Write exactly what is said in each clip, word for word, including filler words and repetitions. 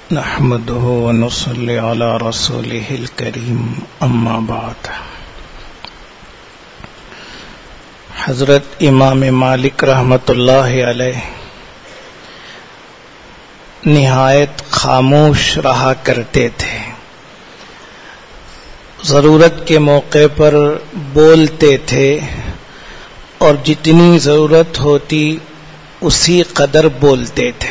نحمده ونصلي على رسوله الكريم اما بعد. حضرت امام مالک رحمۃ اللہ علیہ نہایت خاموش رہا کرتے تھے. ضرورت کے موقع پر بولتے تھے اور جتنی ضرورت ہوتی اسی قدر بولتے تھے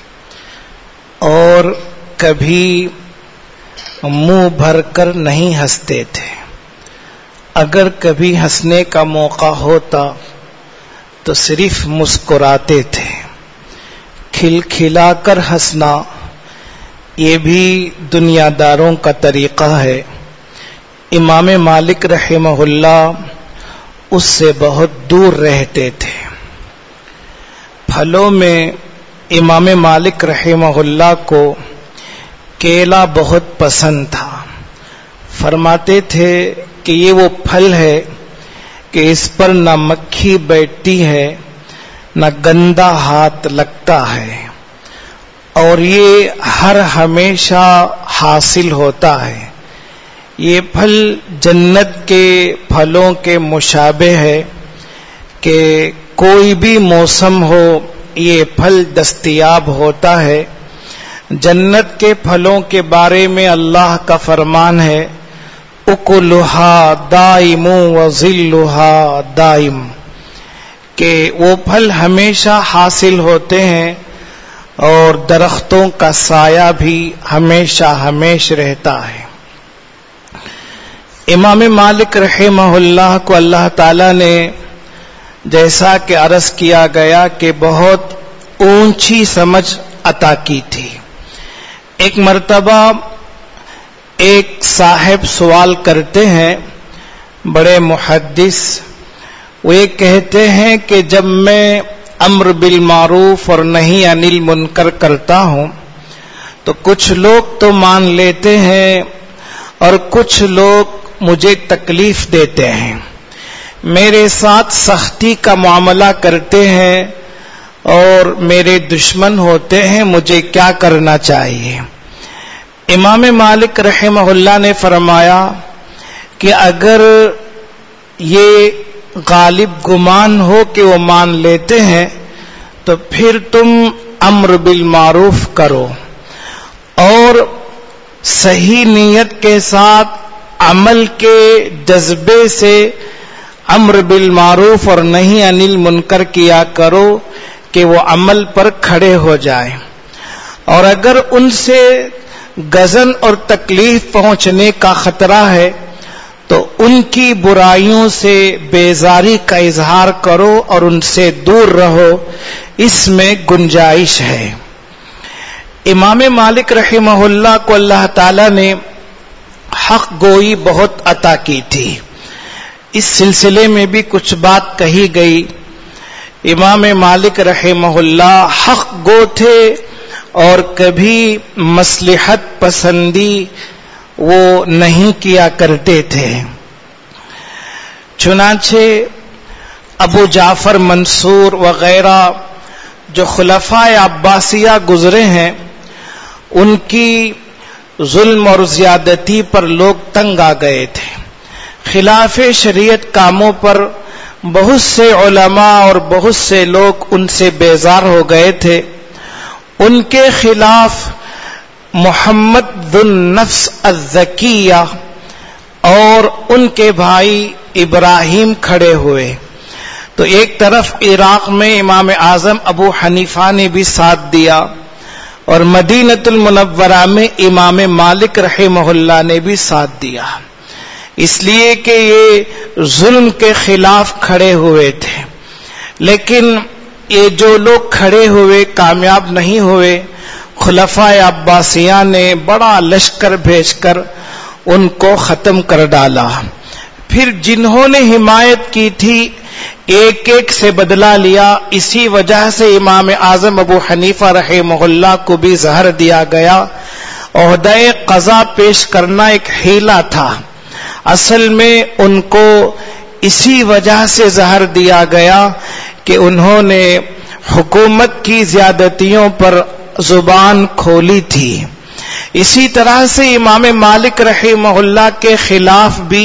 اور کبھی منہ بھر کر نہیں ہنستے تھے. اگر کبھی ہنسنے کا موقع ہوتا تو صرف مسکراتے تھے. کھل کھلا کر ہنسنا یہ بھی دنیا داروں کا طریقہ ہے. امام مالک رحمہ اللہ اس سے بہت دور رہتے تھے. پھلوں میں امام مالک رحمہ اللہ کو کیلا بہت پسند تھا. فرماتے تھے کہ یہ وہ پھل ہے کہ اس پر نہ مکھی بیٹھتی ہے نہ گندا ہاتھ لگتا ہے اور یہ ہر ہمیشہ حاصل ہوتا ہے. یہ پھل جنت کے پھلوں کے مشابہ ہے کہ کوئی بھی موسم ہو یہ پھل دستیاب ہوتا ہے. جنت کے پھلوں کے بارے میں اللہ کا فرمان ہے اکلھا دائم وظلھا دائم کہ وہ پھل ہمیشہ حاصل ہوتے ہیں اور درختوں کا سایہ بھی ہمیشہ ہمیش رہتا ہے. امام مالک رحمہ اللہ کو اللہ تعالی نے جیسا کہ عرض کیا گیا کہ بہت اونچی سمجھ عطا کی تھی. ایک مرتبہ ایک صاحب سوال کرتے ہیں، بڑے محدث. وہ یہ کہتے ہیں کہ جب میں امر بالمعروف اور نہی عن المنکر کرتا ہوں تو کچھ لوگ تو مان لیتے ہیں اور کچھ لوگ مجھے تکلیف دیتے ہیں، میرے ساتھ سختی کا معاملہ کرتے ہیں اور میرے دشمن ہوتے ہیں. مجھے کیا کرنا چاہیے؟ امام مالک رحمہ اللہ نے فرمایا کہ اگر یہ غالب گمان ہو کہ وہ مان لیتے ہیں تو پھر تم امر بالمعروف کرو اور صحیح نیت کے ساتھ عمل کے جذبے سے امر بالمعروف اور نہی عن المنکر کیا کرو کہ وہ عمل پر کھڑے ہو جائیں. اور اگر ان سے غضن اور تکلیف پہنچنے کا خطرہ ہے تو ان کی برائیوں سے بیزاری کا اظہار کرو اور ان سے دور رہو، اس میں گنجائش ہے. امام مالک رحمہ اللہ کو اللہ تعالی نے حق گوئی بہت عطا کی تھی. اس سلسلے میں بھی کچھ بات کہی گئی. امام مالک رحمہ اللہ حق گو تھے اور کبھی مصلحت پسندی وہ نہیں کیا کرتے تھے. چنانچہ ابو جعفر منصور وغیرہ جو خلفائے عباسیہ گزرے ہیں ان کی ظلم اور زیادتی پر لوگ تنگ آ گئے تھے. خلاف شریعت کاموں پر بہت سے علماء اور بہت سے لوگ ان سے بیزار ہو گئے تھے. ان کے خلاف محمد ذو النفس الزکیہ اور ان کے بھائی ابراہیم کھڑے ہوئے. تو ایک طرف عراق میں امام اعظم ابو حنیفہ نے بھی ساتھ دیا اور مدینۃ المنورہ میں امام مالک رحمہ اللہ نے بھی ساتھ دیا، اس لیے کہ یہ ظلم کے خلاف کھڑے ہوئے تھے. لیکن یہ جو لوگ کھڑے ہوئے کامیاب نہیں ہوئے. خلفائے عباسیہ نے بڑا لشکر بھیج کر ان کو ختم کر ڈالا. پھر جنہوں نے حمایت کی تھی ایک ایک سے بدلہ لیا. اسی وجہ سے امام اعظم ابو حنیفہ رحمہ اللہ کو بھی زہر دیا گیا. عہدہ قضا پیش کرنا ایک حیلہ تھا، اصل میں ان کو اسی وجہ سے زہر دیا گیا کہ انہوں نے حکومت کی زیادتیوں پر زبان کھولی تھی. اسی طرح سے امام مالک رحمہ اللہ کے خلاف بھی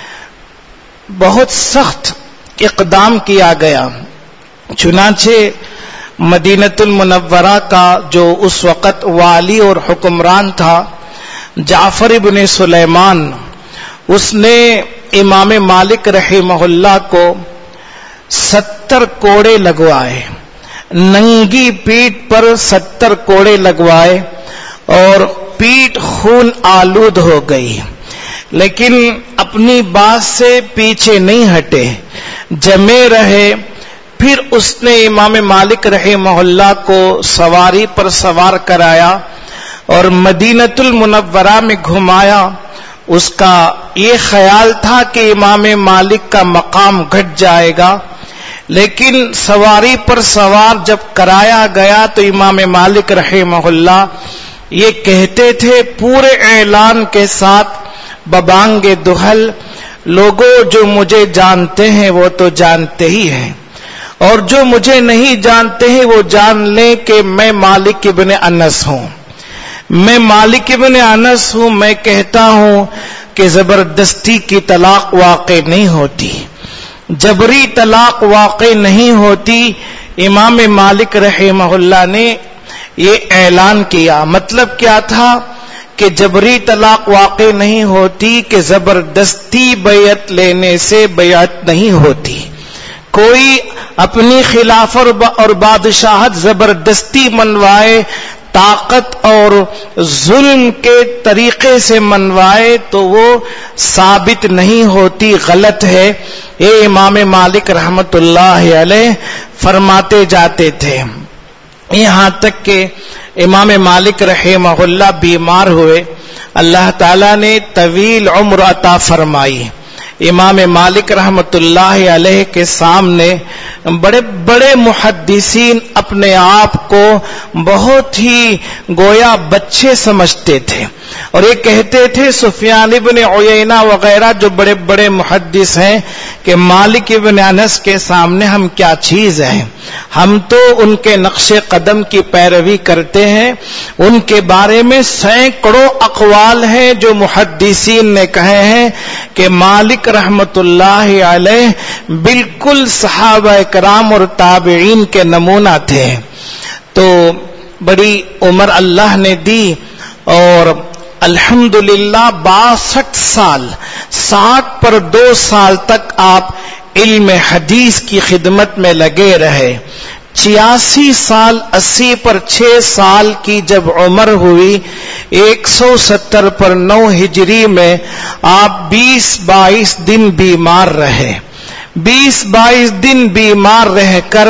بہت سخت اقدام کیا گیا. چنانچہ مدینۃ المنورہ کا جو اس وقت والی اور حکمران تھا جعفر ابن سلیمان، اس نے امام مالک رحمہ اللہ کو ستر کوڑے لگوائے، ننگی پیٹھ پر ستر کوڑے لگوائے اور پیٹھ خون آلود ہو گئی، لیکن اپنی بات سے پیچھے نہیں ہٹے، جمے رہے. پھر اس نے امام مالک رحمہ اللہ کو سواری پر سوار کرایا اور مدینۃ المنورہ میں گھمایا. اس کا یہ خیال تھا کہ امام مالک کا مقام گھٹ جائے گا، لیکن سواری پر سوار جب کرایا گیا تو امام مالک رحمہ اللہ یہ کہتے تھے پورے اعلان کے ساتھ ببانگ دہل، لوگوں جو مجھے جانتے ہیں وہ تو جانتے ہی ہیں، اور جو مجھے نہیں جانتے ہیں وہ جان لیں کہ میں مالک ابن انس ہوں. میں مالک ابن انس ہوں. میں کہتا ہوں کہ زبردستی کی طلاق واقع نہیں ہوتی، جبری طلاق واقع نہیں ہوتی. امام مالک رحمہ اللہ نے یہ اعلان کیا. مطلب کیا تھا کہ جبری طلاق واقع نہیں ہوتی، کہ زبردستی بیعت لینے سے بیعت نہیں ہوتی. کوئی اپنی خلافت اور بادشاہت زبردستی منوائے، طاقت اور ظلم کے طریقے سے منوائے تو وہ ثابت نہیں ہوتی، غلط ہے. یہ امام مالک رحمت اللہ علیہ فرماتے جاتے تھے. یہاں تک کہ امام مالک رحمہ اللہ بیمار ہوئے، اللہ تعالیٰ نے طویل عمر عطا فرمائی. امام مالک رحمت اللہ علیہ کے سامنے بڑے بڑے محدثین اپنے آپ کو بہت ہی گویا بچے سمجھتے تھے، اور یہ کہتے تھے سفیان ابن عیینہ وغیرہ جو بڑے بڑے محدث ہیں کہ مالک ابن انس کے سامنے ہم کیا چیز ہیں، ہم تو ان کے نقش قدم کی پیروی کرتے ہیں. ان کے بارے میں سینکڑوں اقوال ہیں جو محدثین نے کہے ہیں کہ مالک رحمت اللہ علیہ بالکل صحابہ کرام اور تابعین کے نمونہ تھے. تو بڑی عمر اللہ نے دی اور الحمدللہ باسٹھ سال ساٹھ پر دو سال تک آپ علم حدیث کی خدمت میں لگے رہے. چھیاسی سال اسی پر چھ سال کی جب عمر ہوئی، ایک سو ستر پر نو ہجری میں آپ بیس بائیس دن بیمار رہے. بیس بائیس دن بیمار رہ کر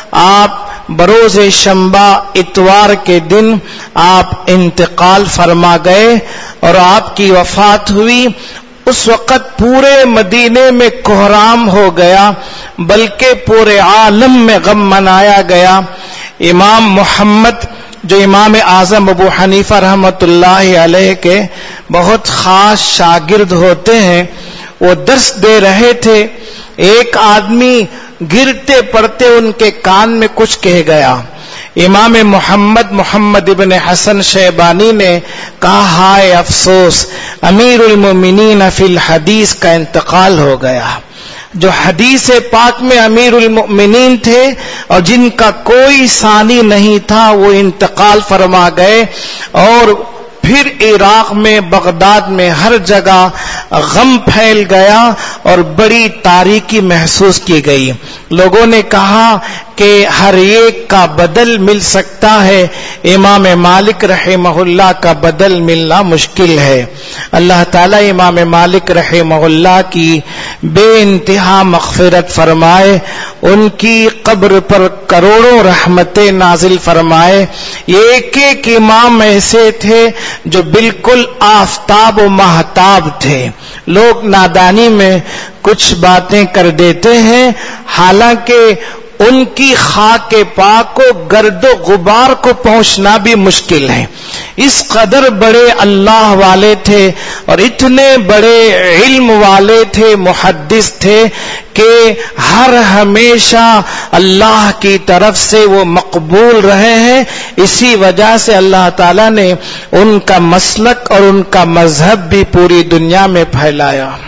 آپ بروز شنبہ اتوار کے دن آپ انتقال فرما گئے اور آپ کی وفات ہوئی. اس وقت پورے مدینے میں کوہرام ہو گیا، بلکہ پورے عالم میں غم منایا گیا. امام محمد جو امام اعظم ابو حنیفہ رحمت اللہ علیہ کے بہت خاص شاگرد ہوتے ہیں، وہ درس دے رہے تھے. ایک آدمی گرتے پڑتے ان کے کان میں کچھ کہہ گیا. امام محمد محمد ابن حسن شیبانی نے کہا ہائے افسوس، امیر المومنین فی الحدیث کا انتقال ہو گیا. جو حدیث پاک میں امیر المؤمنین تھے اور جن کا کوئی ثانی نہیں تھا وہ انتقال فرما گئے. اور پھر عراق میں بغداد میں ہر جگہ غم پھیل گیا اور بڑی تاریکی محسوس کی گئی. لوگوں نے کہا کہ ہر ایک کا بدل مل سکتا ہے، امام مالک رحمہ اللہ کا بدل ملنا مشکل ہے. اللہ تعالیٰ امام مالک رحمہ اللہ کی بے انتہا مغفرت فرمائے، ان کی قبر پر کروڑوں رحمتیں نازل فرمائے. یہ ایک ایک امام ایسے تھے جو بالکل آفتاب و مہتاب تھے. لوگ نادانی میں کچھ باتیں کر دیتے ہیں، حالانکہ ان کی خاک پاک کو گرد و غبار کو پہنچنا بھی مشکل ہے. اس قدر بڑے اللہ والے تھے اور اتنے بڑے علم والے تھے، محدث تھے کہ ہر ہمیشہ اللہ کی طرف سے وہ مقبول رہے ہیں. اسی وجہ سے اللہ تعالیٰ نے ان کا مسلک اور ان کا مذہب بھی پوری دنیا میں پھیلایا.